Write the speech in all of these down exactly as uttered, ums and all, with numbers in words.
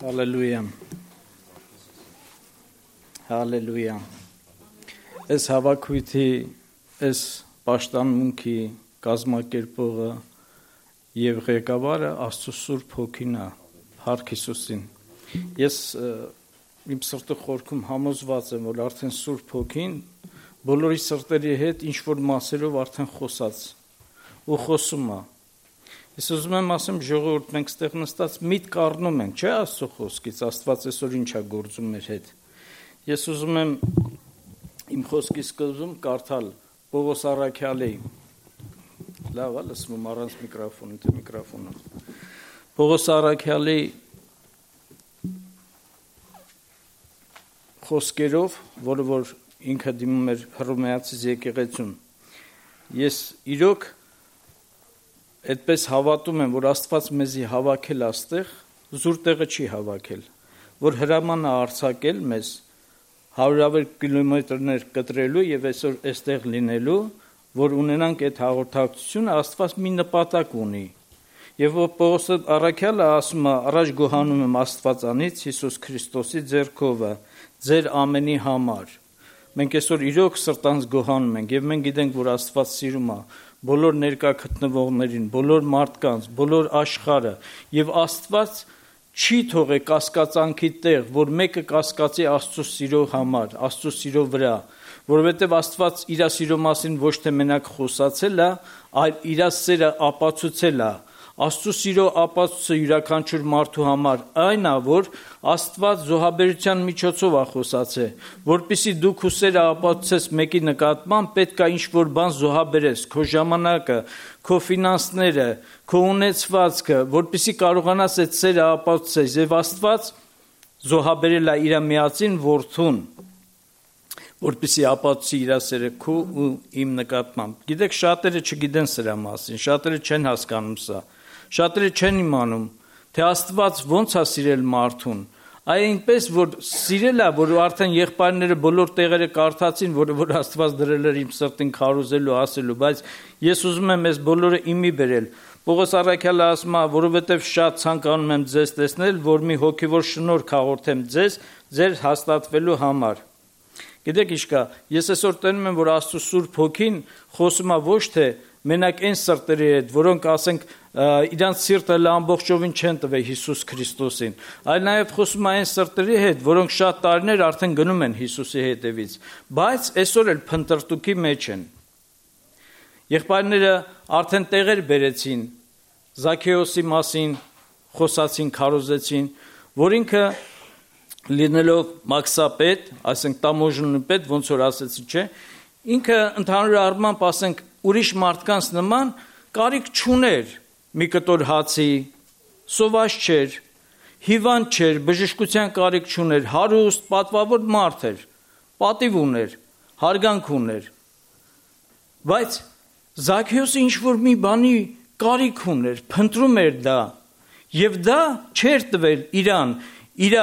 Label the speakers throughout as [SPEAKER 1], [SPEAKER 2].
[SPEAKER 1] Հալելույա, հալելույա, ես հավաքույթի, ես պաշտանմունքի կազմակերպողը և ղեկավարը Աստծո Սուրբ Հոգին է, Փառք Հիսուսին, ես իմ սրտի խորքում համոզված եմ, որ արդեն Սուրբ Հոգին բոլորի սրտերի հետ ինչ-որ մասերով արդեն խոսած ու խոսում է, Ես ուզում եմ ասեմ ժողովուրդ, մենք ստեղ նստած միտք առնում ենք, չէ՞ Աստծո խոսքից, Աստված այսօր ինչ է գործում մեր հետ։ Ես ուզում եմ իմ խոսքի սկզբում կարդալ Պողոս առաքյալի, լավ է լսվում առանց միկրոֆոնի, թե միկրոֆոնը։ Պողոս առաքյալի խոսքերով, որը որ ինքը դիմում էր Հռոմեացիս եկեղեցուն։ Ես իրոք Այդպես հավատում եմ, որ Աստված մեզի հավաքել աստեղ, զուր տեղը չի հավաքել, որ հրաման է արձակել մեզ հարյուրավոր կիլոմետրներ կտրելու եւ այսօր այստեղ լինելու, որ ունենանք այդ հաղորդակցությունը, Աստված մի նպատակ ունի։ Եվ Պողոս առաքյալը ասում է, առաջ գոհանում եմ Աստվածանից Հիսուս Քրիստոսի ձեռքով, ձեր ամենի համար։ Մենք այսօր իրոք սրտանց գոհանում ենք եւ մենք գիտենք, որ Աստված սիրում է բոլոր ներկա գտնվողներին, բոլոր մարդկանց, բոլոր աշխարհը եւ Աստված չի թողե կասկածանքի տեղ, որ մեկը կասկածի Աստծո սիրո համար, Աստծո սիրո վրա, որովհետեւ Աստված իր սիրո մասին ոչ թե մենակ խոսացել է, այլ իր սերը ապացուցել է։ Աստծո սիրո ապացույցը յուրաքանչյուր մարդու համար այն է, որ Աստված զոհաբերության միջոցով է խոսացել, որպեսզի դու քո սերը ապացուցես մեկի նկատմամբ, պետք է ինչ-որ բան զոհաբերես, քո ժամանակը, քո ֆինանսները, քո ունեցվածքը, որպեսզի կարողանաս այդ սերը ապացուցես, եւ Աստված զոհաբերել է իր միածին որդուն, որպեսզի ապացուցի իր սերը քո ու իմ նկատմամբ։ Գիտեք, շատերը չգիտեն սրա մասին, շատերը չեն հասկանում սա։ Շատերը չեն իմանում, թե Աստված ոնց է սիրել մարդուն, այնպես որ սիրել է, որ արդեն եղբայրները բոլոր տեղերը կարդացին, որը որ Աստված դրել էր իմ սրտին քարոզելու, ասելու, բայց ես ուզում եմ այս բոլորը իմի բերել։ Պողոս առաքյալը ասում է, որովհետև շատ ցանկանում եմ ձեզ տեսնել, որ մի հոգևոր շնորհք հաղորդեմ ձեզ, ձեր հաստատվելու համար։ Գիտեք ինչ կա, ես այսօր տենում եմ, որ Աստծո Սուրբ Հոգին խոսում է ոչ թե մենակ այն սրտերի հետ, որոնք ասենք իրանց սիրտը ամբողջովին չեն տվել Հիսուս Քրիստոսին, այլ նաև խոսում է այն սրտերի հետ, որոնք շատ տարիներ արդեն գնում են Հիսուսի հետևից, բայց այսօր էլ փնտրտուքի մեջ են։ Եղբայրները արդեն տեղեր բերեցին, Զաքեոսի մասին խոսացին, քարոզեցին, որ ինքը լինելով մաքսապետ, ասենք տամոժնի պետ, ոնց որ ասեցի, չէ, ինքը ընդհանուր առմամբ ասենք ուրիշ մարդկանց նման կարիք չուներ մի կտոր հացի, սոված չէր, հիվանդ չէր, բժշկության կարիք չուներ, հարուստ, պատվավոր մարդ էր, պատիվ ուներ, հարգանք ուներ։ Բայց Զաքեոսը ինչ-որ մի բանի կարիք ուներ, փնտրում էր դա, եւ դա չէր տվել իրան, իր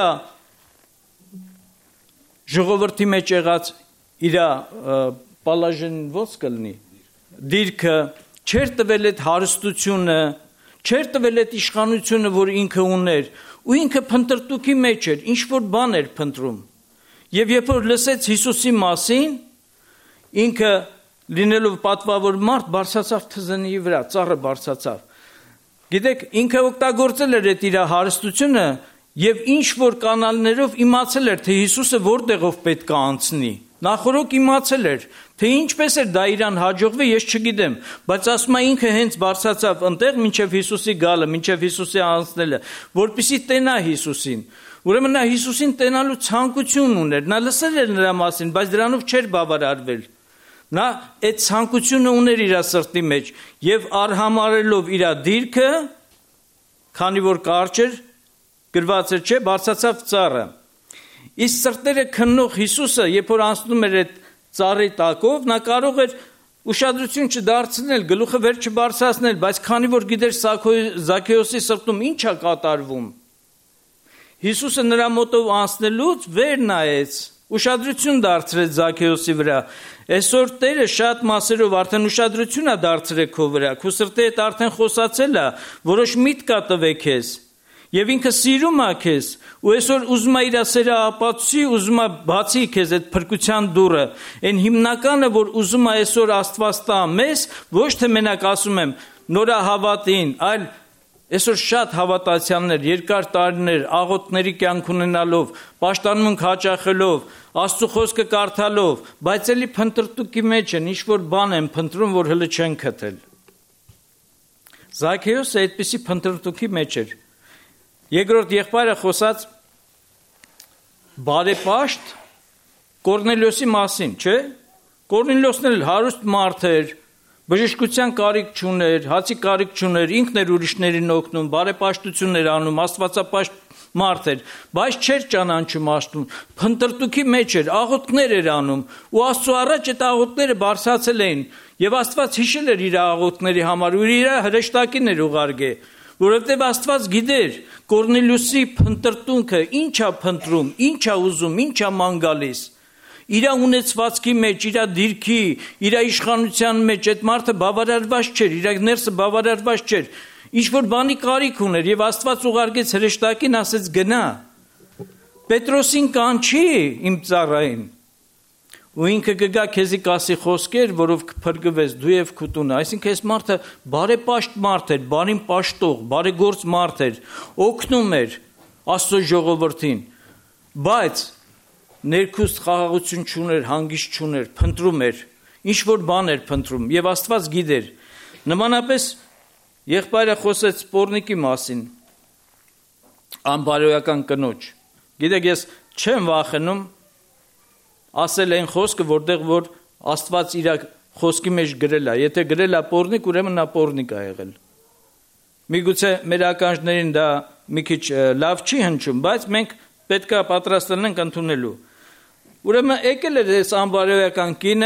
[SPEAKER 1] ժողովրդի մեջ եղած իր պալաժեն ոնց կլինի, դիրքը չէր տվել այդ հարստությունը, չէր տվել այդ իշխանությունը, որ ինքը ուներ, ու ինքը փնտրտուքի մեջ էր, ինչ-որ բան էր փնտրում։ Եվ երբ որ լսեց Հիսուսի մասին, ինքը լինելով պատվավոր մարդ, բարձրացավ թզնի վրա, ծառը բարձրացավ։ Գիտեք, ինքը օգտագործել էր այդ իր հարստությունը եւ ինչ-որ կանալներով իմացել էր, թե Հիսուսը որտեղով պետք է անցնի։ Նախորոք իմացել էր, թե ինչպես էր դա իրան հաջողվի, ես չգիտեմ, բայց ասում է ինքը հենց բարձրացավ ընտեղ մինչև Հիսուսի գալը, մինչև Հիսուսի անցնելը, որպեսզի տենա Հիսուսին։ Ուրեմն նա Հիսուսին տենալու ցանկություն ուներ, նա լսել էր նրա մասին, բայց դրանով չէր բավարարվել։ Նա այդ ցանկությունը ուներ իր սրտի մեջ եւ արհամարելով իր դիրքը, քանի որ կարճ էր, գրված էր, չէ, բարձրացավ ծառը։ Իսկ սրտերը քննող Հիսուսը, երբ որ անցնում էր այդ ծառի տակով, նա կարող էր ուշադրություն չդարձնել, գլուխը վեր չբարձրացնել, բայց քանի որ գիտեր Զաքեոսի սրտում ինչ է կատարվում, Հիսուսը նրա մոտով անցնելուց վեր նայեց, ուշադրություն դարձրեց Զաքեոսի վրա։ Այսօր Տերը շատ մասերով արդեն ուշադրություն է դարձրել քո վրա, քո սրտի հետ արդեն խոսացել է, որոշ միտք կա տվել քեզ։ Եվ ինքը սիրում է քեզ, ու այսօր ուզում է իր սերը ապացուցի, ուզում է բացի քեզ այդ փրկության դուռը։ Այն հիմնականը, որ ուզում է այսօր Աստված տա մեզ, ոչ թե մենակ ասում եմ նորահավատին, այլ այսօր շատ հավատացյալներ, երկար տարիներ աղոթների կյանք ունենալով, պաշտամունք հաճախելով, Աստծո խոսքը կարդալով, բայց էլի փնտրտուքի մեջ են, ինչ-որ բան են փնտրում, որ հələ չեն գտել։ Զաքեոսը այդպիսի փնտրտուքի մեջ էր։ Երկրորդ եղբայրը խոսած բարեպաշտ Կորնելիոսի մասին, չէ՞։ Կորնելիոսն էլ հարուստ մարդ էր, բժշկության կարիք չուներ, հացի կարիք չուներ, ինքն էր ուրիշներին օգնում, բարեպաշտություն էր անում, աստվածապաշտ մարդ էր, բայց չէր ճանաչում Աստծուն, փնտրտուքի մեջ էր, աղոթքներ էր անում, ու Աստծո առաջ այդ աղոթքները բարձրացել էին, եւ Աստված հիշել էր իր աղոթքների համար, ու իր հրեշտակին էր ուղարկել, որովհետեւ Աստված գիտեր Կորնելիոսի փնտրտունքը ինչա փնտրում, ինչա ուզում, ինչա ման գալիս։ Իր ունեցվածքի մեջ, իր դիրքի, իր իշխանության մեջ այդ մարդը բավարարված չէր, իր ներսը բավարարված չէր։ Ինչ որ բանի կարիք ուներ եւ Աստված ուղարկեց հրեշտակին, ասեց գնա։ Պետրոսին կանչի իմ ծառային։ Ու ինքը կգա քեզի կասի խոսքեր, որով կփրկվես դու եւ քո տունը։ Այսինքն այս մարդը բարեպաշտ մարդ էր, բարին պաշտող, բարեգործ մարդ էր, օգնում էր Աստծո ժողովրդին։ Բայց ներքուստ խաղաղություն չուներ, հանգիստ չուներ, փնտրում էր, ինչ որ բան էր փնտրում եւ Աստված գիտեր։ Նմանապես եղբայրը խոսեց Սպորնիկի մասին, անբարոյական կնոջ։ Գիտեք, ես չեմ վախենում ասել այն խոսքը, որտեղ որ Աստված իր խոսքի մեջ գրել է։ Եթե գրել է Պորնիկ, ուրեմն նա Պորնիկ է եղել։ Միգուցե մեր ականջներին դա մի քիչ լավ չի հնչում, բայց մենք պետք է պատրաստ լինենք ընդունելու։ Ուրեմն եկել էր այս անբարոյական կինը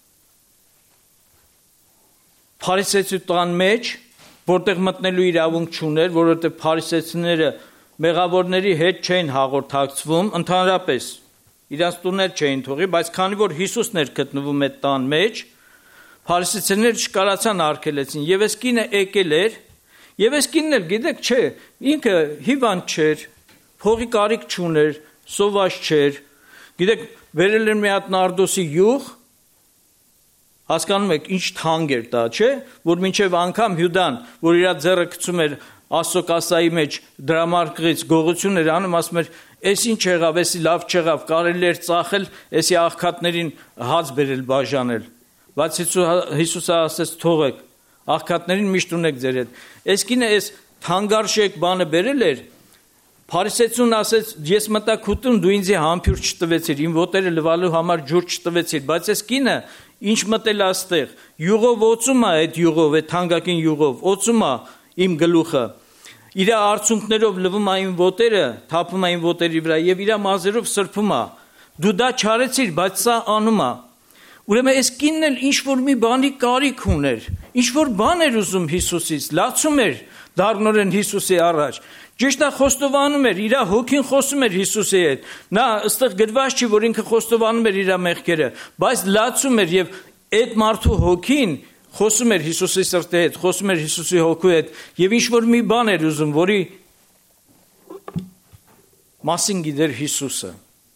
[SPEAKER 1] փարիսեցու տան մեջ, որտեղ մտնելու իրավունք չուներ, որովհետև փարիսեցիները մեղավորների հետ չէին հաղորդակցվում, ընդհանրապես իրանց տուներ չէին թողի, բայց քանի որ Հիսուսն էր գտնվում այդ տան մեջ, փարիսեցիները չկարացան արգելեցին, եւ այս կինը եկել էր, եւ այս կինն էլ գիտեք, չէ, ինքը հիվանդ չէր, փողի կարիք չուներ, սոված չէր, գիտեք, վերել էր մի հատ նարդոսի յուղ, հասկանում եք ինչ թանկ էր դա, չէ, որ մինչև անգամ Հյուդան, որ իր ձեռը գցում էր Աստծո կասայի մեջ դրամարկղից գողություն էր անում, ասում էր, «Էս ինչ եղավ, էսի լավ չեղավ, կարելի էր ծախել, էսի աղքատներին հաց բերել բաժանել»։ Բայց Հիսուսը ասեց, «Թողեք, աղքատներին միշտ ունեք ձեր հետ»։ Այս կինը այս թանկարժեք բանը բերել էր, Փարիսեցուն ասեց, «Ես մտա քո տուն, դու ինձ համբյուր չտվեցիր, իմ ոտերը լվալու համար ջուր չտվեցիր», բայց այս կինը ինչ մտել աստեղ, յուղով օծում է այդ յուղով, այդ թանկագին յուղով, օծում է իմ գլուխը, իր արցունքներով լվում է իմ ոտերը, թափում է իմ ոտերի վրա եւ իր մազերով սրբում է։ Դու դա չարեցիր, բայց սա անում է։ Ուրեմն այս կինն էլ ինչ որ մի բանի կարիք ուներ, ինչ որ բան էր ուզում Հիսուսից, լացում էր դառնորեն Հիսուսի առաջ։ Ճիշտ է, խոստովանում էր, իր հոգին խոսում էր Հիսուսի հետ։ Նա ըստեղ գրված չի, որ ինքը խոստովանում էր իր մեղքերը, բայց լացում էր եւ այդ մարդու հոգին խոսում էր Հիսուսի սրտի հետ, խոսում էր Հիսուսի հոգու հետ եւ ինչ որ մի բան էր ուզում, որի մասին գիտեր Հիսուսը։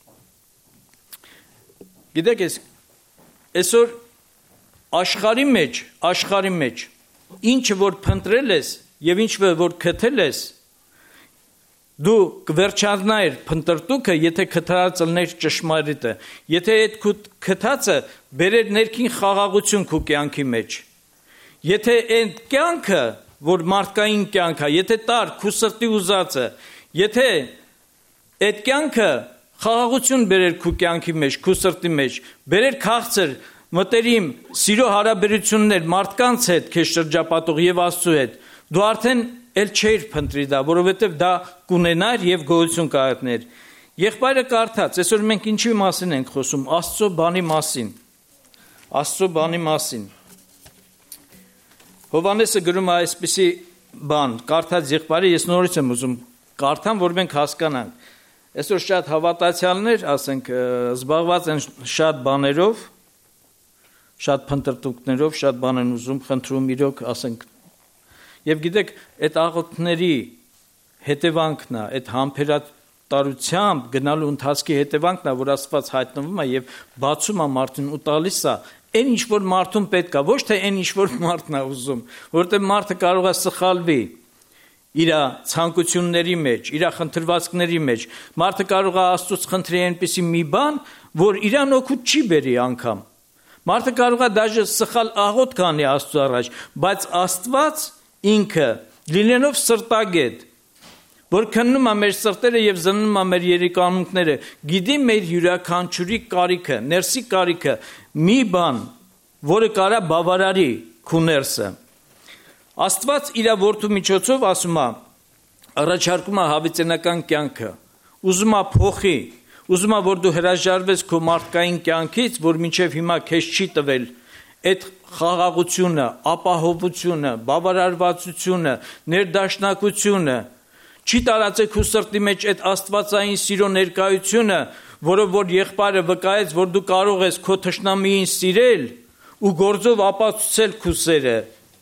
[SPEAKER 1] Գիտեք, այսօր աշխարհի մեջ, աշխարհի մեջ ինչը որ փնտրել ես եւ ինչը որ գտել ես, դու կվերջանայր փնտրտուքը, եթե գտած լիներ ճշմարիտը, եթե այդ քո գտածը բերեր ներքին խաղաղություն քո կյանքի մեջ, եթե այդ կյանքը, որ մարդկային կյանք է, եթե տար քո սրտի ուզածը, եթե այդ կյանքը խաղաղություն բերեր քո կյանքի մեջ, քո սրտի մեջ, բերեր քաղցր, մտերիմ, սիրո հարաբերություններ մարդկանց հետ, քեզ շրջապատող եւ Աստծո հետ, դու արդեն էլ չէր փնտրի դա, որովհետև դա կունենար եւ գոյություն կհայտներ։ Եղբայրը կարդաց, այսօր մենք ինչի մասին ենք խոսում, Աստծո բանի մասին։ Աստծո բանի մասին։ Հովհաննեսը գրում է այսպիսի բան, կարդաց եղբայրը, ես նորից եմ ուզում կարդամ, որ մենք հասկանանք։ Այսօր շատ հավատացյալներ, ասենք, զբաղված են շատ բաներով, շատ փնտրտուքներով, շատ բան են ուզում, խնդրում իրոք, ասենք, եւ գիտեք, այդ աղոթքների հետևանքն է, այդ համբերատարությամբ գնալու ընթացքի հետևանքն է, որ Աստված հայտնվում է եւ բացում է մարդուն ու տալիս է այն ինչ որ մարդուն պետք է, ոչ թե այն ինչ որ մարդն է ուզում, որտեղ մարդը կարող է սխալվի իր ցանկությունների մեջ, իր խնդրվածքների մեջ։ Մարդը կարող է Աստծուց խնդրի այնպիսի մի բան, որ իրան օգուտ չի բերի անգամ։ Մարդը կարող է դաժե սխալ աղոտ կանի Աստծո առաջ, բայց Աստված ինքը լինելով սրտագետ, որ քննում է մեր սրտերը եւ զննում է մեր երեկանունքները, գիտի մեր յուրաքանչյուրի կարիքը, ներսի կարիքը, մի բան, որը կարա բավարարի քու ներսը։ Աստված իր որդու միջոցով ասում է, առաջարկում է հավիտենական կյանքը, ուզում է փոխի, ուզում է որ դու հրաժարվես քո մարդկային կյանքից, որ մինչև հիմա քեզ չի տվել այդ խաղաղությունը, ապահովությունը, բավարարվածությունը, ներդաշնակությունը, չի տարածել քո սրտի մեջ այդ աստվածային սիրո ներկայությունը, որով որ եղբայրը վկայեց, որ դու կարող ես քո թշնամիին սիրել ու գործով ապացուցել քո սերը։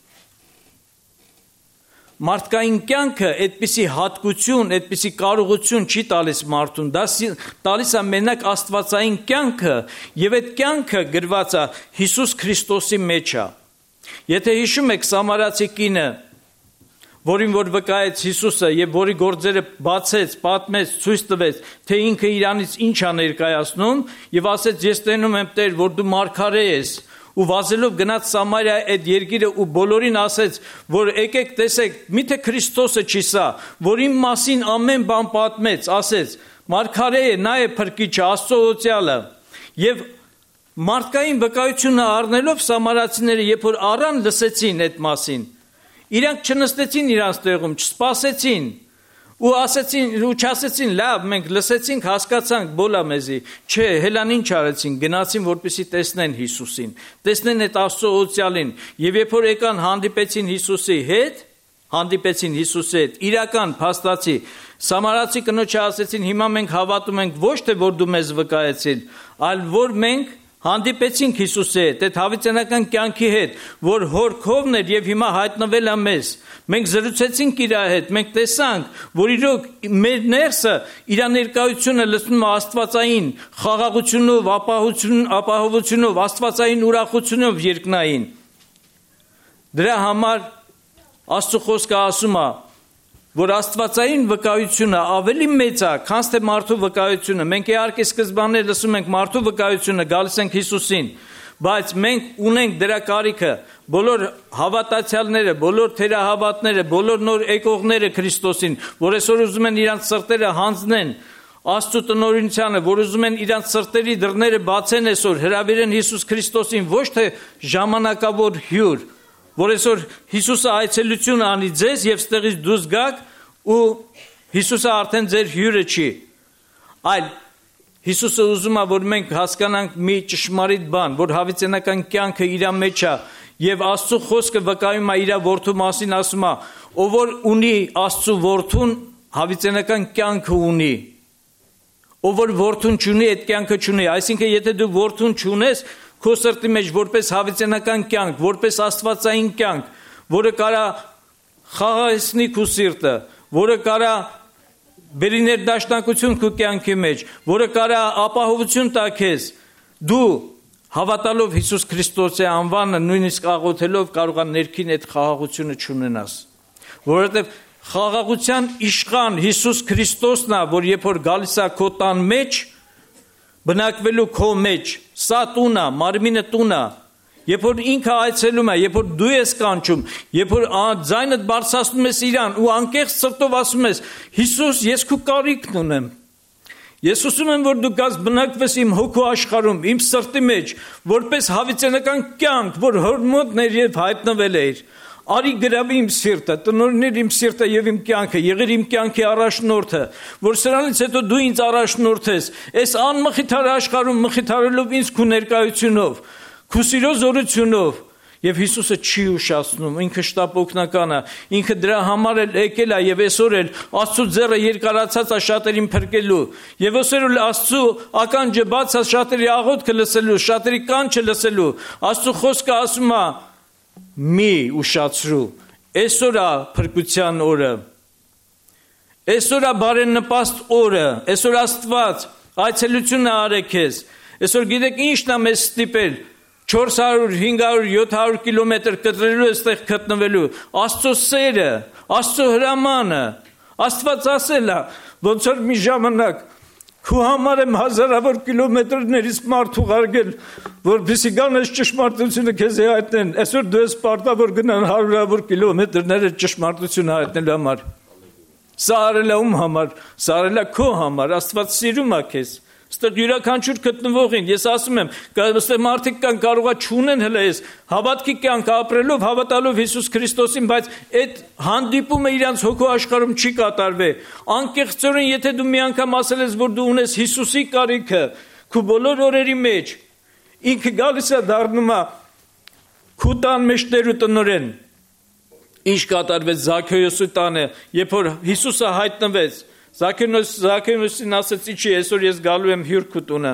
[SPEAKER 1] Մարդկային կյանքը այդպիսի հատկություն, այդպիսի կարողություն չի տալիս մարդուն, դա տալիս է մենակ աստվածային կյանքը, եւ այդ կյանքը գրված է Հիսուս Քրիստոսի մեջ է։ Եթե հիշում եք Սամարացի կինը, որին որ վկայեց Հիսուսը եւ որի գործերը բացեց, պատմեց, ցույց տվեց, թե ինքը իրանից ինչ է ներկայացնում, եւ ասեց ես տենում եմ Տեր, որ դու մարգարե ես, ու վազելով գնաց Սամարիա այդ երկիրը ու բոլորին ասեց, որ եկեք տեսեք, միթե Քրիստոսը չի սա, որ իմ մասին ամեն բան պատմեց, ասեց, մարգարե է, նա է փրկիչը, Աստծո օծյալը։ Եվ մարդկային վկայությունը առնելով սամարացիները, երբ որ առան լսեցին այդ մասին, իրանք չնստեցին իրանց տեղում, չսպասեցին ու ասեցին ու չասեցին լավ մենք լսեցինք հասկացանք բոլա մեզի չէ հելան ինչ արեցին գնացին որպեսզի տեսնեն Հիսուսին տեսնեն այդ Աստծո օծյալին եւ երբ որ եկան հանդիպեցին Հիսուսի հետ հանդիպեցին Հիսուսի հետ իրական փաստացի սամարացի կնոջը ասեցին հիմա մենք հավատում ենք ոչ թե որ դու մեզ վկայեցին այլ որ մենք հանդիպեցինք Հիսուսի հետ, այդ հավիտենական կյանքի հետ, որ հոր քովն էր եւ հիմա հայտնվել է մեզ։ Մենք զրուցեցինք իր հետ, մենք տեսանք, որ իրոք մեր ներսը իր ներկայությունը լցնում է աստվածային խաղաղությունով, ապահովություն, ապահովությունով, աստվածային ուրախությունով երկնային։ Դրա համար Աստծո խոսքը ասում է, որ աստվածային վկայությունը ավելի մեծ է, քան թե մարդու վկայությունը։ Մենք իհարկե սկզբանե լսում ենք մարդու վկայությունը, գալիս ենք Հիսուսին, բայց մենք ունենք դրա կարիքը, բոլոր հավատացյալները, բոլոր թերահավատները, բոլոր նոր եկողները Քրիստոսին, որ այսօր ուզում են իրանց սրտերը հանձնեն Աստծո տնօրինությանը, որ ուզում են իրանց սրտերի դռները բացեն այսօր, հրավիրեն Հիսուս Քրիստոսին, ոչ թե ժամանակավոր հյուր, որ այսօր Հիսուսը այցելություն անի ձեզ եւ ստեղից դուրս գաք ու Հիսուսը արդեն ձեր հյուրը չի այլ Հիսուսը ուզում է որ մենք հասկանանք մի ճշմարիտ բան որ հավիտենական կյանքը իր մեջ է եւ Աստծո խոսքը վկայում է իր որդու մասին ասում է ով որ ունի Աստծո որդուն հավիտենական կյանքը ունի ով որ որդուն չունի այդ կյանքը չունի այսինքն եթե դու որդուն չունես քո սրտի մեջ որպես հավիտենական կյանք, որպես աստվածային կյանք, որը կարա խաղաղեցնի քո սիրտը, որը կարա բերի ներդաշնակություն քո կյանքի մեջ, որը կարա ապահովություն տա քեզ, դու հավատալով Հիսուս Քրիստոսի անվանը, նույնիսկ աղոթելով կարող ես ներքին այդ խաղաղությունը չունենաս, որովհետև խաղաղության իշխան Հիսուս Քրիստոսն է, որ երբ որ գալիս է քո տան մեջ բնակվելու քո մեջ, սա տուն է, մարմինը տուն է, երբ որ ինքը այցելում է, երբ որ դու ես կանչում, երբ որ ձայնդ բարձրացնում ես իրան ու անկեղծ սրտով ասում ես, Հիսուս, ես քո կարիքն ունեմ, ես ուզում եմ, որ դու գաս բնակվես իմ հոգու աշխարհում, իմ սրտի մեջ, որպես հավիտենական կյանք, որ հոր մոտ ներև հայտնվել էր, Արի գրավի իմ սիրտը, տնօրիներ իմ սիրտը եւ իմ կյանքը, եղիր իմ կյանքի առաջնորդը, որ սրանից հետո դու ինձ առաջնորդես, այս անմխիթար աշխարհում մխիթարելով ինձ քո ներկայությունով, քո սիրո զորությունով, եւ Հիսուսը չի ուշացնում, ինքը շտապ օգնական է, ինքը դրա համար էլ եկել է եւ այսօր էլ Աստծո ձեռը երկարացած է շատերին փրկելու, եւ այսօր էլ Աստծո ականջը բաց է շատերի աղոթքը լսելու, շատերի կանչը լսելու, Աստծո խոսքը ասում է մի ուշացրու, այսօր է փրկության օրը, Այսօր է բարենպաստ օրը, այսօր Աստված այցելություն է արել քեզ։ Այսօր գիտեք ինչն է մեզ ստիպել չորս հարյուր, հինգ հարյուր, յոթ հարյուր կիլոմետր կտրելու այստեղ գտնվելու։ Աստծո սերը, Աստծո հրամանը, Աստված ասել է, ոնց որ մի ժամանակ քու համար եմ հազարավոր կիլոմետրներից մարդ ուղարկել, որպեսզի գանես ճշմարտությունը քեզ հայտնեն։ Այսօր դու ես պարտավոր գնան հարյուրավոր կիլոմետրները ճշմարտությունը հայտնելու համար։ Սա արել է ում համար, սա արել է քո համար, Աստված սիրում է քեզ։ Ստեղ յուրաքանչյուր գտնվողին, ես ասում եմ, այստեղ մարդիկ կան կարող է չունեն հələ այս հավատքի կյանք ապրելով, հավատալով Հիսուս Քրիստոսին, բայց այդ հանդիպումը իրանց հոգու աշխարհում չի կատարվել։ Անկեղծորեն, եթե դու մի անգամ ասել ես, որ դու ունես Հիսուսի կարիքը, քո բոլոր օրերի մեջ, ինքը գալիս է դառնում է քո տան մեջ տերու տնօրեն։ Ինչ կատարվեց Զաքեոսի տանը, երբ որ Հիսուսը հայտնվեց, Զաքեոսին ասեց, ինչի այսօր ես գալու եմ հյուր քո տունը։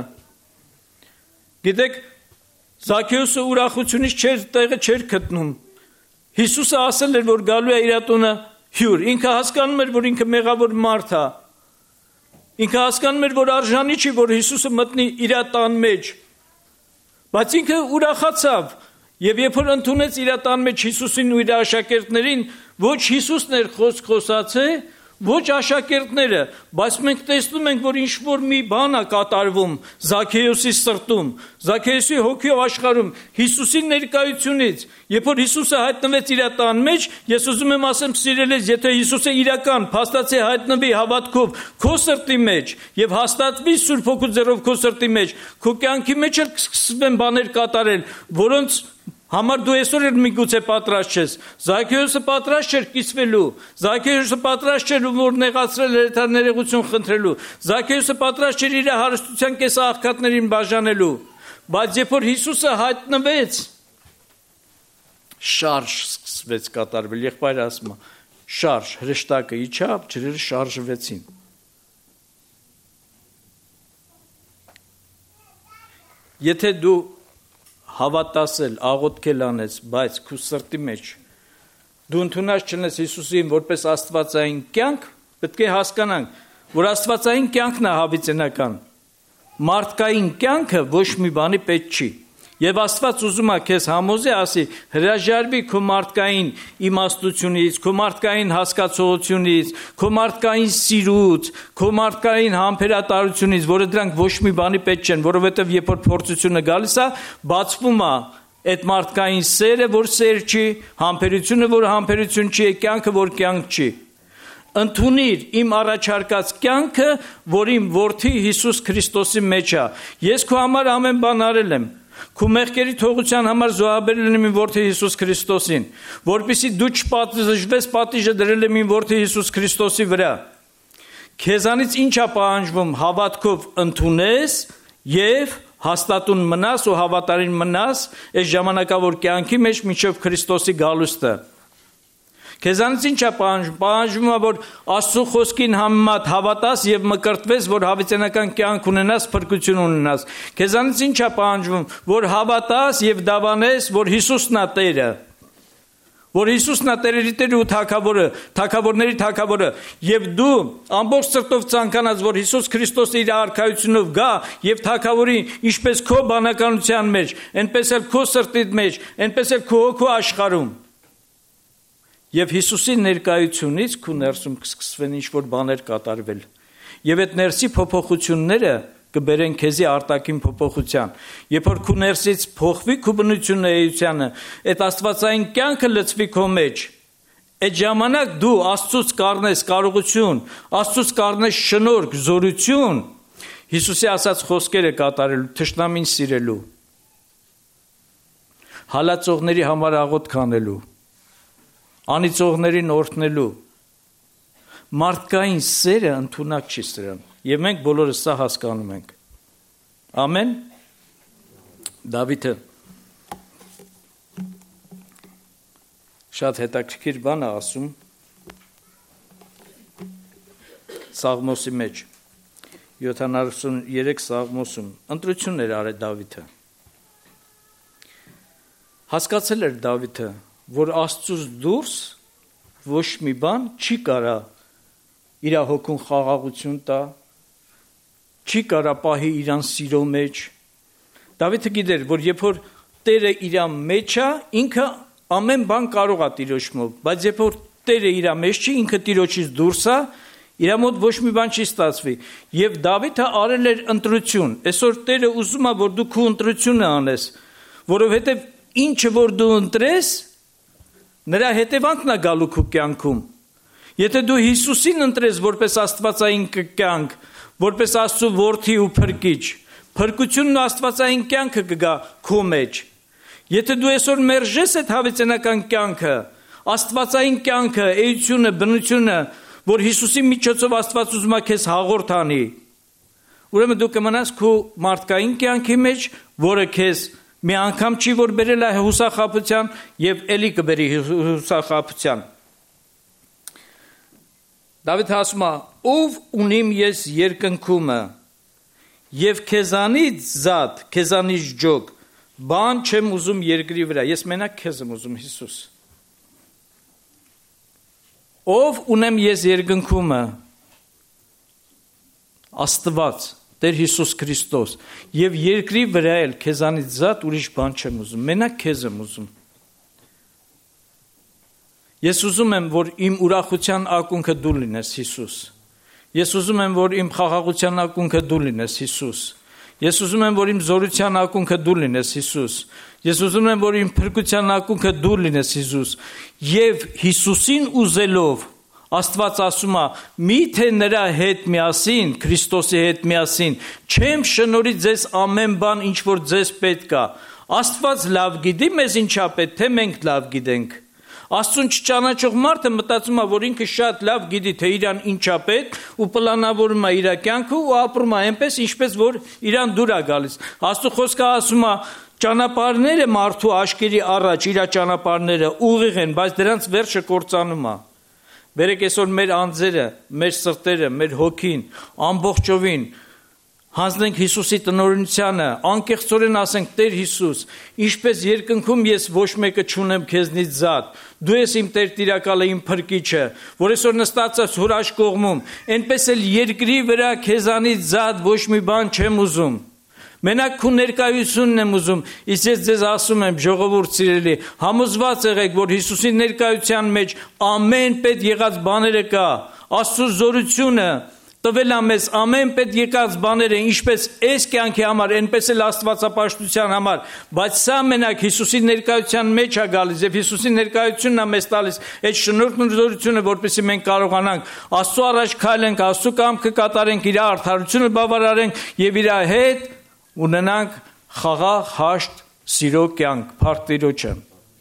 [SPEAKER 1] Գիտեք, Զաքեոսը ուրախությունից չէր տեղը չէր գտնում։ Հիսուսը ասել էր, որ գալու է իր տունը հյուր։ Ինքը հասկանում էր, որ ինքը մեղավոր մարդ է։ Ինքը հասկանում էր, որ արժանի չի, որ Հիսուսը մտնի իր տան մեջ։ Բայց ինքը ուրախացավ։ Եվ երբ որ ընդունեց իր տան մեջ Հիսուսին ու իր աշակերտներին, ոչ Հիսուսն էր խոսք խոսացել, ոչ աշակերտները, բայց մենք տեսնում ենք, որ ինչ-որ մի բան է կատարվում Զաքեոսի սրտում, Զաքեոսի հոգու աշխարհում, Հիսուսի ներկայությունից։ Երբ որ Հիսուսը հայտնվեց իր տան մեջ, ես ուզում եմ ասեմ, սիրելիներ, եթե Հիսուսը իրական փաստացի հայտնվի հավատքով քո սրտի մեջ եւ հաստատվի Սուրբ Հոգու ձեռով քո սրտի մեջ, քո կյանքի մեջ էլ կսկսվեն բաներ կատարել, որոնց համար դու այսօր էլ միգուցե պատրաստ ես։ Զաքեոսը պատրաստ չէր կիսվելու, Զաքեոսը պատրաստ չէր որ նեղացրել էր ներողություն խնդրելու, Զաքեոսը պատրաստ չէր իր հարստության կեսը աղքատներին բաժանելու, բայց երբ որ Հիսուսը հայտնվեց, շարժ սկսվեց կատարվել։ Եղբայրը ասում է, շարժ, հրեշտակը իջավ, ջրերը շարժվեցին։ Եթե դու հավատացել, աղոթքել անես, բայց քո սրտի մեջ դու ընդունած չնես Հիսուսին որպես աստվածային կյանք, պետք է հասկանանք, որ աստվածային կյանքն է հավիտենական։ Մարդկային կյանքը ոչ մի բանի պետք չի։ Եվ Աստված ուզում է քեզ համոզի, ասի, հրաժարվի քո մարդկային իմաստությունից, քո մարդկային հասկացողությունից, քո մարդկային սիրուց, քո մարդկային համբերատարությունից, որը դրանք ոչ մի բանի պետք չեն, որովհետև երբ որ փորձությունը գալիս է, բացվում է այդ մարդկային սերը, որ սեր չի, համբերությունը, որ համբերություն չի, կյանքը, որ կյանք չի։ Ընդունիր իմ առաջարկած կյանքը, որ իմ որդի Հիսուս Քրիստոսի մեջ է։ Ես քո համար ամեն բան արել եմ։ Քո մեղքերի թողության համար զոհաբերել եմ իմ որդի Հիսուս Քրիստոսին, որպեսզի դու չպատժվես, պատիժը դրել եմ իմ որդի Հիսուս Քրիստոսի վրա։ Քեզանից ինչ է պահանջվում, հավատքով ընդունես եւ հաստատուն մնաս ու հավատարիմ մնաս այս ժամանակավոր կյանքի մեջ մինչև Քրիստոսի գալուստը։ Քեզանից ինչ է պահանջվում, պահանջվում է, որ Աստծո խոսքին համեմատ հավատաս եւ մկրտվես, որ հավիտենական կյանք ունենաս, փրկություն ունենաս։ Քեզանից ինչ է պահանջվում, որ հավատաս եւ դավանես, որ Հիսուսն է Տերը, որ Հիսուսն է Տերերի Տերը ու Թագավորը, Թագավորների Թագավորը, եւ դու ամբողջ սրտով ցանկանաս, որ Հիսուս Քրիստոսը իր արքայությունով գա եւ Թագավորի ինչպես քո բանականության մեջ, այնպես էլ քո սրտի մեջ, այնպես էլ քո հոգու աշխարհում։ Եվ Հիսուսի ներկայությունից քո ներսում կսկսվեն ինչ-որ բաներ կատարվել։ Եվ այդ ներսի փոփոխությունները կբերեն քեզի արտաքին փոփոխության։ Երբ որ քո ներսից փոխվի քո բնությունը էությանը, այդ աստվածային կյանքը լցվի քո մեջ, այդ ժամանակ դու Աստծուց կառնես կարողություն, Աստծուց կառնես շնորհք, զորություն, Հիսուսի ասած խոսքերը կատարելու, թշնամին սիրելու, հալածողների համար աղոթք անելու, անիծողներին օրհնելու, մարդկային սերը ընդունակ չի սրան, եւ մենք բոլորս սա հասկանում ենք։ Ամեն։ Դավիթը շատ հետաքրքիր բան է ասում Սաղմոսի մեջ, յոթանասուներեք Սաղմոսում, ընտրություն էր արել Դավիթը։ Հասկացել էր Դավիթը, որ Աստծուց դուրս ոչ մի բան չի կարա իր հոգուն խաղաղություն տա, չի կարա պահի իրան սիրո մեջ։ Դավիթը գիտեր, որ երբ որ Տերը իր մեջ է, ինքը ամեն բան կարող է Տիրոջով, բայց երբ որ Տերը իր մեջ չի, ինքը Տիրոջից դուրս է, իր մոտ ոչ մի բան չի ստացվի։ Եվ Դավիթը արել էր ընտրություն։ Այսօր Տերը ուզում է, որ դու քո ընտրությունը անես, որովհետև ինչը որ դու ընտրես, նրա հետևանքն է գալու քո կյանքում։ Եթե դու Հիսուսին ընտրես որպես աստվածային կյանք, որպես Աստծո որդի ու փրկիչ, փրկությունն ու աստվածային կյանքը կգա քո մեջ։ Եթե դու այսօր մերժես այդ հավիտենական կյանքը, աստվածային կյանքը, էությունը, բնությունը, որ Հիսուսի միջոցով Աստված ուզում է քեզ հաղորդ անի, ուրեմն դու կմնաս քո մարդկային կյանքի մեջ, որը քեզ մի անգամ չի որ բերել է հուսախաբության եւ ելի կբերի հուսախաբության։ Դավիթը ասում է. «Ով ունիմ ես երկնքումը, եւ քեզանից զատ, քեզանից ջոգ, բան չեմ ուզում երկրի վրա»։ Ես մենակ քեզ եմ ուզում, Հիսուս։ Ով ունեմ ես երկնքումը, Աստված, Տեր Հիսուս Քրիստոս, եւ երկրի վրա էլ քեզանից զատ ուրիշ բան չեմ ուզում, մենակ քեզ եմ ուզում։ Ես ուզում եմ, որ իմ ուրախության ակունքը դու լինես, Հիսուս։ Ես ուզում եմ, որ իմ խաղաղության ակունքը դու լինես, Հիսուս։ Ես ուզում եմ, որ իմ զորության ակունքը դու լինես, Հիսուս։ Ես ուզում եմ, որ իմ փրկության ակունքը դու լինես, Հիսուս։ Եվ Հիսուսին ուզելով, Աստված ասում է. «Միթե նրա հետ միասին, Քրիստոսի հետ միասին, չեմ շնորհի ձեզ ամեն բան, ինչ որ ձեզ պետք է»։ Աստված լավ գիտի մեզ ինչա պետք, թե մենք լավ գիտենք։ Աստծուն չճանաչող մարդը մտածում է, որ ինքը շատ լավ գիտի, թե իրան ինչա պետք, ու պլանավորում է իր կյանքը ու ապրում է այնպես, ինչպես որ իրան դուր է գալիս։ Աստծո խոսքը ասում է. ճանապարհները մարդու աշկերի առաջ իր ճանապարհները ուղիղ են, բայց դրանց վերջը կործանում է։ Բերեք այսօր մեր անձերը, մեր սրտերը, մեր հոգին, ամբողջովին հանձնենք Հիսուսի տնօրինությանը, անկեղծորեն ասենք. Տեր Հիսուս, ինչպես երկնքում ես ոչ մեկը չունեմ քեզնից զատ, դու ես իմ Տեր տիրակալը, իմ փրկիչը, որ այսօր նստած ես հորաշ կողմում, այնպես էլ երկրի վրա քեզանից զատ ոչ մի բան չեմ ուզում։ Մենակ քո ներկայությունն եմ ուզում, իսկ ես ձեզ ասում եմ, ժողովուրդ սիրելի, համոզված եղեք, որ Հիսուսի ներկայության մեջ ամեն պետք եղած բաները կա, Աստծո զորությունը տվել է մեզ ամեն պետք եկած բաները, ինչպես այս կյանքի համար, այնպես էլ աստվածապաշտության համար, բայց սա մենակ Հիսուսի ներկայության մեջ է գալիս եւ Հիսուսի ներկայությունն է մեզ տալիս այդ շնորհքն ու զորությունը, որպեսզի մենք կարողանանք Աստծո առաջ քայլենք, Աստծո կամքը կատարենք, իր արդարությունը բավարարենք եւ իր հետ ունենանք խաղաղ, հաշտ, սիրո կյանք, փառք Տիրոջը։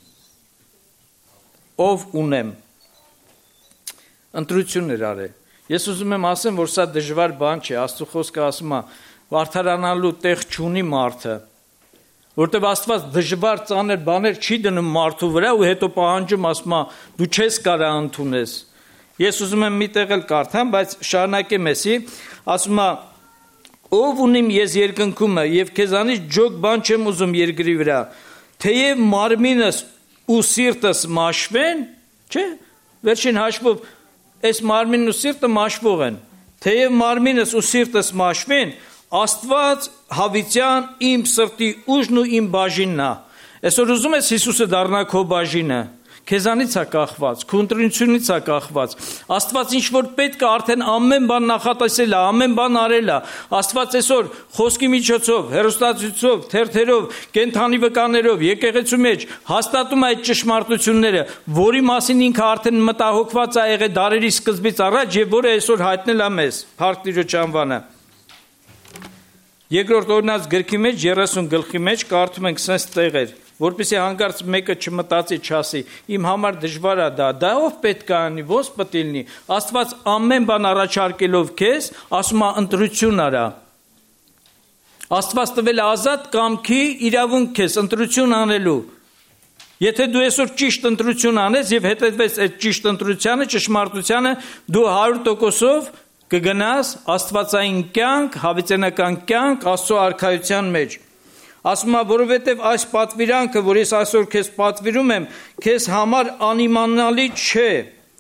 [SPEAKER 1] Ով ունեմ ընտրություններ արել։ Ես ուզում եմ ասեմ, որ սա դժվար բան չէ, Աստծո խոսքը ասում է, արդարանալու տեղ չունի մարդը, որտեղ Աստված դժվար ծանր բաներ չի դնում մարդու վրա ու հետո պահանջում, ասում է, դու չես կարա ընդունես։ Ես ուզում եմ մի տեղ էլ կարդամ, բայց շարունակեմ էսի, ասում է. «Ով ունիմ ես երկնքումը եւ քեզանից ջոգ բան չեմ ուզում երկրի վրա, թեև մարմինս ու սիրտս մաշվեն», չէ՞, վերջին հաշվով այս մարմինն ու սիրտը մաշվող են, թեև մարմինս ու սիրտս մաշվեն, Աստված հավիտյան իմ սրտի ուժն ու իմ բաժինն է։ Այսօր ուզում ես Հիսուսը դառնա քո բաժինը, քեզանից է կախված, քո ընտրությունից է կախված։ Աստված ինչ որ պետք է արդեն ամեն բան նախատեսել է, ամեն բան արել է։ Աստված այսօր խոսքի միջոցով, հեռուստացույցով, թերթերով, կենթանի վկաներով, եկեղեցու մեջ հաստատում է այդ ճշմարտությունները, որի մասին ինքը արդեն մտահոգված է եղել դարերի սկզբից առաջ եւ որը այսօր հայտնել է մեզ։ Փառք Տիրոջ անվանը։ Երկրորդ օրինաց գրքի մեջ երեսուն գլխի մեջ կարդում ենք sense տեղեր, որպեսզի հանկարծ մեկը չմտածի, չասի, իմ համար դժվար է դա, դա ով պետք է անի, ո՞նց պետք է լինի։ Աստված ամեն բան առաջարկելով քեզ, ասում է ընտրություն արա։ Աստված տվել է ազատ կամքի իրավունք քեզ ընտրություն անելու։ Եթե դու այսօր ճիշտ ընտրություն անես եւ հետեւես այդ ճիշտ ընտրությանը, ճշմարտությանը, դու հարյուր տոկոսով կգնաս աստվածային կյանք, հավիտենական կյանք, Աստծո արքայության մեջ։ Ասում է, որովհետև այս պատվիրանքը, որ ես այսօր քեզ պատվիրում եմ, քեզ համար անիմանալի չէ,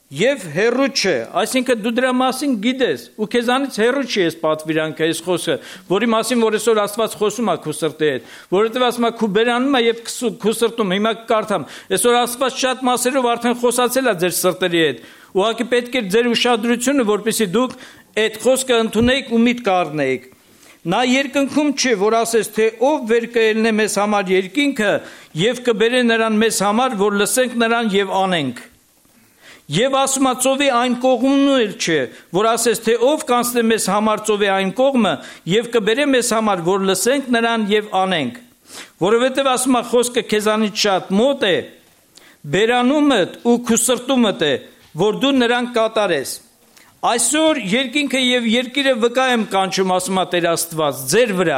[SPEAKER 1] եւ հերու չէ, այսինքն դու դրա մասին գիտես ու քեզանից հերու չի այս պատվիրանքը, այս խոսքը, որի մասին որ այսօր Աստված խոսում է քո սրտի հետ, որովհետեւ ասում է քու բերանում է եւ քու սրտում, հիմա կարդամ, այսօր Աստված շատ մասերով արդեն խոսացել է ձեր սրտերի հետ, ուղղակի պետք է ձեր ուշադրությունը, որպեսզի դուք այդ խոսքը ընդունեիք ու միտք առնեիք։ Նա երկնքում չէ, որ ասես, թե ով վեր կելնե մեզ համար երկինքը եւ կբերե նրան մեզ համար, որ լսենք նրան եւ անենք։ Եվ ասում է ծովի այն կողմն էլ չէ, որ ասես, թե ով կանցնե մեզ համար ծովի այն կողմը եւ կբերե մեզ համար, որ լսենք նրան եւ անենք։ Որովհետեւ ասում է խոսքը քեզանից շատ մոտ է, բերանումդ ու քու սրտումդ է, որ դու նրան կատարես։ Այսօր երկինքը եւ երկիրը վկա եմ կանչում, ասում է Տեր Աստված, ձեր վրա։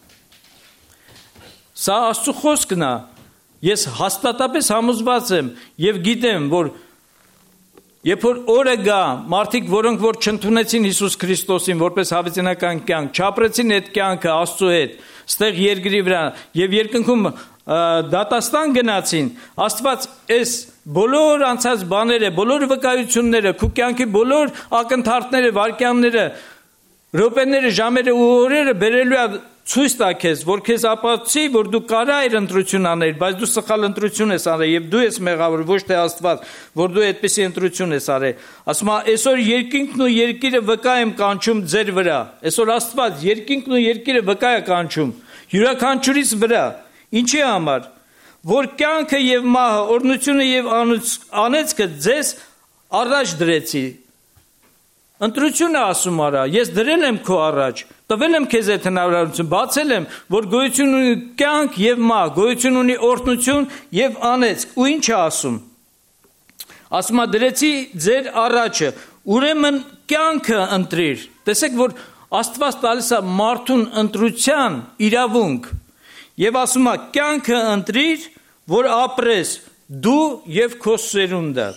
[SPEAKER 1] Սա Աստծո խոսքն է։ Ես հաստատապես համոզված եմ եւ գիտեմ, որ երբ որ օրը գա, մարդիկ, որոնք որ չընդունեցին Հիսուս Քրիստոսին որպես հավիտենական կյանք, չապրեցին այդ կյանքը Աստծո հետ, ստեղ երկրի վրա եւ երկնքում դատաստան գնացին, Աստված այս բոլոր անցած բաները, բոլոր վկայությունները, քո կյանքի բոլոր ակնթարթները, վարքյանները, րոպեները, ժամերը ու օրերը բերելու է ցույց տա քեզ, որ քեզ ապացուցի, որ դու կարա իր ընտրություն անել, բայց դու սխալ ընտրություն ես արել եւ դու ես մեղավոր, ոչ թե Աստված, որ դու այդպիսի ընտրություն ես արել։ Ասում է, այսօր երկինքն ու երկիրը վկա եմ կանչում ձեր վրա։ Այսօր Աստված երկինքն ու երկիրը վկա է կանչում յուրաքանչյուրիս վրա։ Ինչի համար, որ կյանքը եւ մահը, օրհնությունը եւ անեծքը ձեզ առաջ դրեցի։ Ընտրությունը ասում արա, ես դրել եմ քո առաջ, տվել եմ քեզ այդ հնարավորություն, բացել եմ, որ գոյություն ունի կյանք եւ մահ, գոյություն ունի օրհնություն եւ անեծք։ Ու ինչ է ասում։ Ասում է դրեցի ձեր առաջը, ուրեմն կյանքը ընտրիր։ Տեսեք, որ Աստված տալիս է մարդուն ընտրության իրավունք։ Եվ ասում է կյանքը ընտրիր, որ ապրես դու եւ քո սերունդը։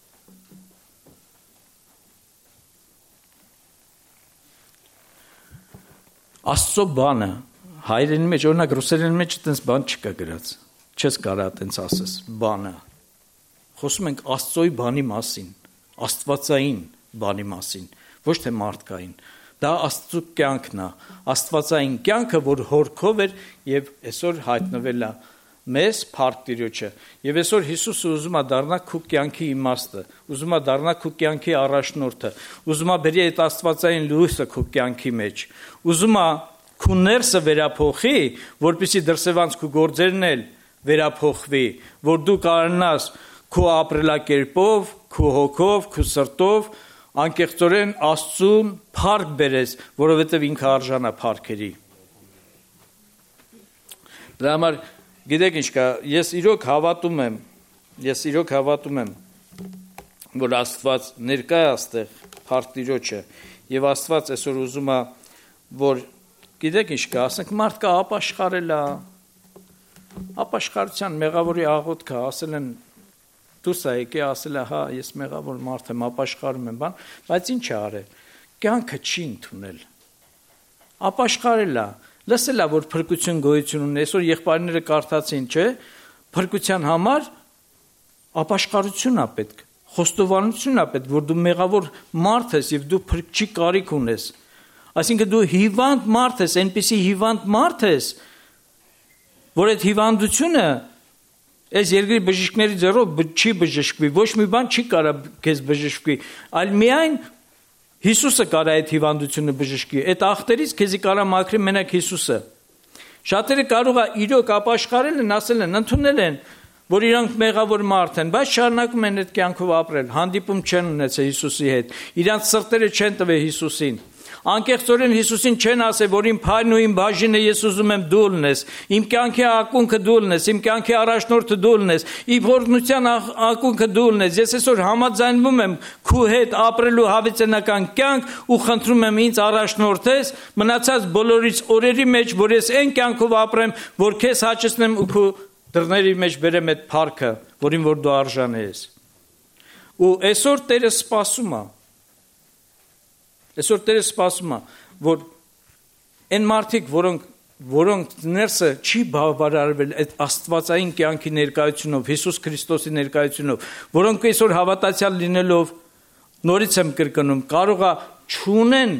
[SPEAKER 1] Աստծո բանը հայերենի մեջ, օրինակ ռուսերենի մեջ այդպես բան չկա գրած։ Չես կարա այդպես ասես, բանը։ Խոսում ենք Աստծոյի բանի մասին, աստվածային բանի մասին, ոչ թե մարդկային։ Դա Աստծո կյանքն է, աստվածային կյանքը, որ հորքով էր եւ այսօր հայտնվել է մեզ Փառք Տիրոջը։ Եվ այսօր Հիսուսը ուզում է դառնա քո կյանքի իմաստը, ուզում է դառնա քո կյանքի առաջնորդը, ուզում է բերի այդ աստվածային լույսը քո կյանքի մեջ, ուզում է քո ներսը վերափոխի, որպեսզի դրսևանց քո գործերն էլ վերափոխվի, որ դու կարողանաս քո ապրելակերպով, քո հոգով, քո սրտով անկեղծորեն Աստծուն փառք բերես, որովհետև ինքը արժան է փառքերի։ Դրա համար գիտեք ինչ կա, ես իրոք հավատում եմ, ես իրոք հավատում եմ, որ Աստված ներկա է այստեղ Փառք Տիրոջը, եւ Աստված այսօր ուզում է, որ գիտեք ինչ կա, ասենք մարդկա ապաշխարել է, ապաշխարության մեղավորի աղոթքը, ասել են դուրս է եկե, ասել է, հա, ես մեղավոր մարդ եմ, ապաշխարում եմ, բան, բայց ինչ է արել, կյանքը չի ընդունել, ապաշխարել է, լսել է, որ փրկություն գոյություն ունի, այսօր եղբայրները կարդացին, չէ, փրկության համար ապաշխարություն է պետք, խոստովանություն է պետք, որ դու մեղավոր մարդ ես եւ դու փրկչի կարիք ունես, այսինքն դու հիվանդ մարդ ես, այնպիսի հիվանդ մարդ ես, որ այդ հիվանդությունը այս երկրի բժիշկների ձեռով չի բժշկվի, ոչ մի բան չի կարա քեզ բժշկվի, այլ միայն Հիսուսը կարա այդ հիվանդությունը բժշկի, այդ ախտերից քեզի կարա մաքրի մենակ Հիսուսը։ Շատերը կարող է իրոք ապաշխարել են, ասել են, ընդունել են, որ իրանք մեղավոր մարդ են, բայց շարունակում են այդ կյանքով ապրել, հանդիպում չեն ունեցել Հիսուսի հետ, իրանք սրտերը չեն տվել Հիսուսին։ Անկեղծորեն Հիսուսին չեն ասել, որ իմ փայլն ու իմ բաժինը ես ուզում եմ դու լնես, իմ կյանքի ակունքը դու լնես, իմ կյանքի առաջնորդը դու լնես, իմ օրհնության ակունքը դու լնես։ Ես այսօր համաձայնվում եմ քու հետ ապրելու հավիտենական կյանք ու խնդրում եմ ինձ առաջնորդես մնացած բոլորից օրերի մեջ, որ ես այն կյանքով ապրեմ, որ քեզ հաճեցնեմ ու քու դռների մեջ բերեմ այդ փառքը, որին որ դու արժան ես։ Ու այսօր Տերը սպասում է Այսօր Տերը սպասում է, որ այն մարդիկ, որոնք, որոնք ներսը չի բավարարվել այդ աստվածային կյանքի ներկայությունով, Հիսուս Քրիստոսի ներկայությունով, որոնք այսօր հավատացյալ լինելով նորից եմ կրկնում, կարող է չունեն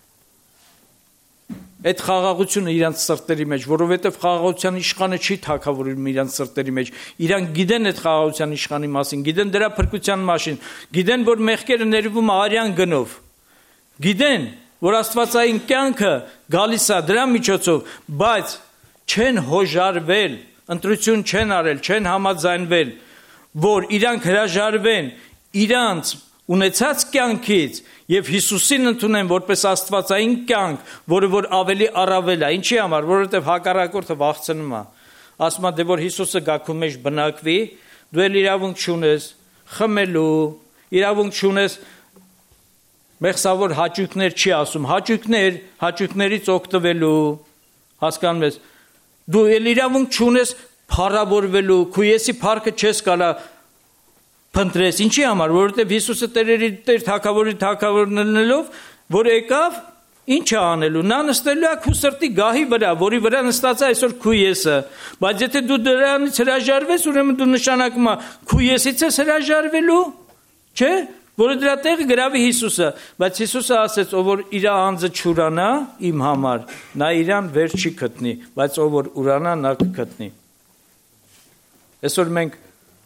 [SPEAKER 1] այդ խաղաղությունը իրանց սրտերի մեջ, որովհետև խաղաղության իշխանը չի թագավորում իրանց սրտերի մեջ, իրանք գիտեն այդ խաղաղության իշխանի մասին, գիտեն դրա փրկության մասին, գիտեն, որ մեղքերը ներվում է արյան գնով, գիտեն, որ աստվածային կյանքը գալիս է դրա միջոցով, բայց չեն հոժարվել, ընտրություն չեն արել, չեն համաձայնվել, որ իրանք հրաժարվեն իրանց ունեցած կյանքից եւ Հիսուսին ընդունեն որպես աստվածային կյանք, որը որ ավելի առավել է, ինչի համար, որովհետեւ հակառակորդը վախցնում է, ասում է, դե որ Հիսուսը գա քո մեջ բնակվի, դու էլ իրավունք չունես խմելու, իրավունք չունես մեղսավոր հաճույքներ չի ասում, հաճույքներ, հաճույքներից օգտվելու, հասկանում ես, դու էլ իրավունք չունես փառավորվելու, քո եսի փառքը չես կարա փնտրես, ինչի համար, որովհետև Հիսուսը Տերերի Տեր թագավորի թագավորնելով, որ եկավ, ինչ է անելու, նա նստելու է քո սրտի գահի վրա, որի վրա նստած է այսօր քո եսը, բայց եթե դու դրանից հրաժարվես, ուրեմն դու նշանակում է քո եսից ես հրաժարվելու, չէ՞, որը դրա տեղը գրավի Հիսուսը, բայց Հիսուսը ասեց, ով որ իր անձը չուրանա իմ համար, նա իրան վեր չի գտնի, բայց ով որ ուրանա նա կգտնի։ Այսօր մենք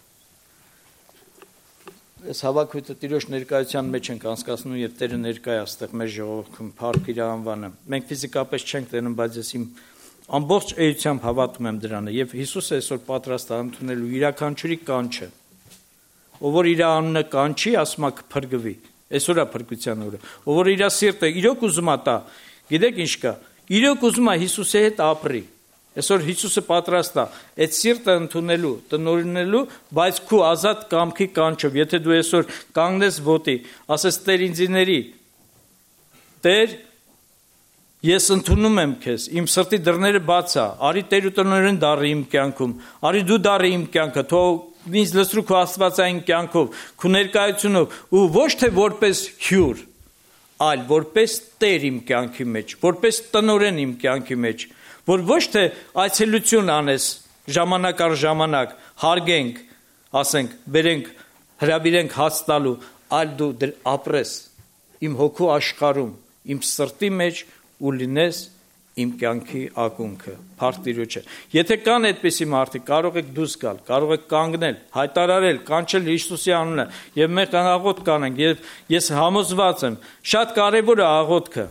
[SPEAKER 1] այս հավաքույթը Տիրոջ ներկայության մեջ ենք անցկացնում եւ Տերը ներկայ է այստեղ մեր ժողովրդում, փառք իր անվանը։ Մենք ֆիզիկապես չենք տենում, բայց ես իմ ամբողջ էությամբ հավատում եմ դրանը եւ Հիսուսը այսօր պատրաստ է ընդունելու յուրաքանչյուրի կանչը։ Ով որ իր անունը կանչի, ասում է կփրկվի։ Այսօր է փրկության օրը։ Ով որ իր սիրտը իրոք ուզում է տա, գիտեք ինչ կա։ Իրոք ուզում է Հիսուսի հետ ապրի։ Այսօր Հիսուսը պատրաստ է այդ սիրտը ընդունելու, տնօրինելու, բայց քո ազատ կամքի կանչով, եթե դու այսօր կանգնես ոտի, ասես Տեր ինձիների, Տեր, ես ընդունում եմ քեզ, իմ սրտի դռները բաց է, արի Տեր ու տնօրեն դառի իմ կյանքում, արի դու դառի իմ կյանքը, թող ինձ լցրու քո աստվածային կյանքով, քո ներկայությունով, ու ոչ թե որպես հյուր, այլ որպես Տեր իմ կյանքի մեջ, որպես տնօրեն իմ կյանքի մեջ, որ ոչ թե այցելություն անես ժամանակ առ ժամանակ, հարգենք, ասենք, բերենք, հրավիրենք հաց տալու, այլ դու ապրես իմ հոգու աշխարհում, իմ սրտի մեջ ու լինես իմ կյանքի ակունքը, փառք Տիրոջը։ Եթե կան այդպիսի մարդիկ, կարող եք դուրս գալ, կարող եք կանգնել, հայտարարել, կանչել Հիսուսի անունը եւ մենք աղոթք կանենք եւ ես համոզված եմ, շատ կարեւոր է աղոթքը։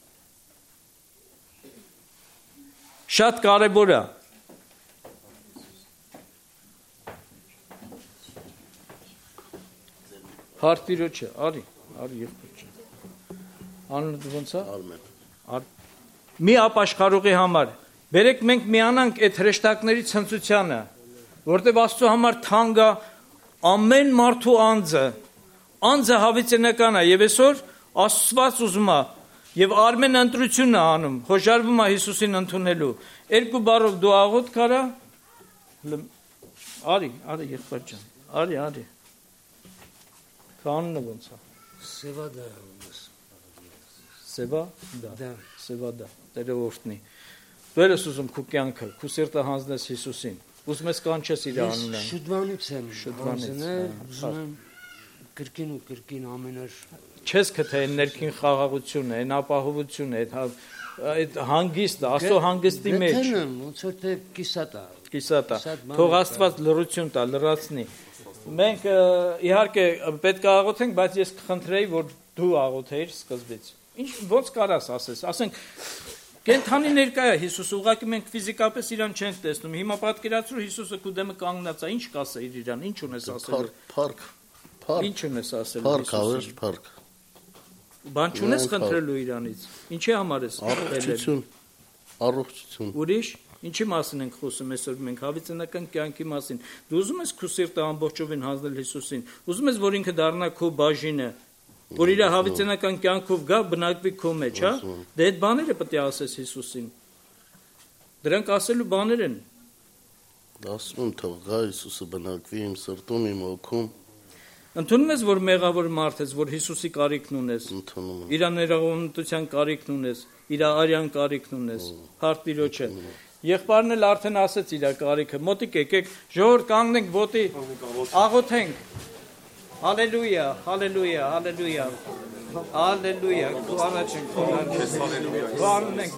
[SPEAKER 1] Շատ կարևոր է։ Փառք Տիրոջը, արի, արի եղբայր։ Անունը ո՞նց է։ Արմեն։ Մի ապաշխարողի համար։ Բերեք մենք միանանք այդ հրեշտակների ցնծությանը, որտեղ Աստծո համար թանկ է ամեն մարդու անձը։ Անձը հավիտենական է եւ այսօր Աստված ուզում է եւ Արմեն ընտրությունն է անում, հոժարվում է Հիսուսին ընդունելու։ Երկու բառով դու աղոթք արա։ Արի, արի եղբայր ջան։ Արի, արի։ Կանոնը ո՞նց է։
[SPEAKER 2] Սևադա։
[SPEAKER 1] Սևա, դա, Սևադա, Տերը օրհնի։ Դու ես ուզում քո կյանքը, քո սիրտը հանձնես Հիսուսին։ Ուզում ես կանչես իր անունը։
[SPEAKER 2] Շուտվանից եմ,
[SPEAKER 1] շուտվանից։
[SPEAKER 2] ուզում եմ կրկին ու կրկին ամեն օր։
[SPEAKER 1] Չես քթե այն ներքին խաղաղությունը, այն ապահովությունը, այդ հանգիստը, Աստծո հանգստի մեջ։
[SPEAKER 2] Գտնում, ոնց որ թե կիսատ է։
[SPEAKER 1] Կիսատ է։ Թող Աստված լրություն տա, լրացնի։ Մենք իհարկե պետք է աղոթենք, բայց ես կխնդրեի, որ դու աղոթեիր սկզբից։ Ինչ ոնց կարաս ասես, ասենք կենթանի ներկա է Հիսուս, ուղղակի մենք ֆիզիկապես իրան չենք տեսնում։ Հիմա պատկերացրու Հիսուսը քո դեմը կանգնած է, ինչ կասեիր իրան, ինչ ունես ասելու։
[SPEAKER 3] Փառք, փառք։
[SPEAKER 1] Ինչ ունես ասելու։
[SPEAKER 3] Փառք, ավեր, փառք։
[SPEAKER 1] Բան չունես խնդրելու իրանից։ Ինչի համար ես
[SPEAKER 3] առողջություն, առողջություն։
[SPEAKER 1] Ուրիշ, ինչի մասին ենք խոսում այսօր մենք հավիտենական կյանքի մասին։ Դու ուզում ես քո սիրտը ամբողջովին հանձնել Հիսուսին։ Ուզում ես, որ ինքը դառնա քո բաժինը, որ իր հավիտենական կյանքով գա բնակվի քո մեջ, հա։ Դե այդ բաները պետք է ասես Հիսուսին։ Դրանք ասելու բաներ են։
[SPEAKER 3] Ասում թող գա Հիսուսը բնակվի իմ սրտում, իմ հոգում։
[SPEAKER 1] Ընդունում ես, որ մեղավոր մարդ ես, որ Հիսուսի կարիքն ունես։
[SPEAKER 3] Ընդունում եմ։
[SPEAKER 1] Իր ներողամտության կարիքն ունես, իր արյան կարիքն ունես։ Փառք Տիրոջը։ Եղբայրն էլ արդեն ասեց իր կարիքը։ Մոտիկ եկեք, ժողովուրդ կանգնենք ոտի, աղոթենք։ Հալելույա, հալելույա, հալելույա։ Հալելույա, քո առաջ ենք խորհրդում։ Քո անունն ենք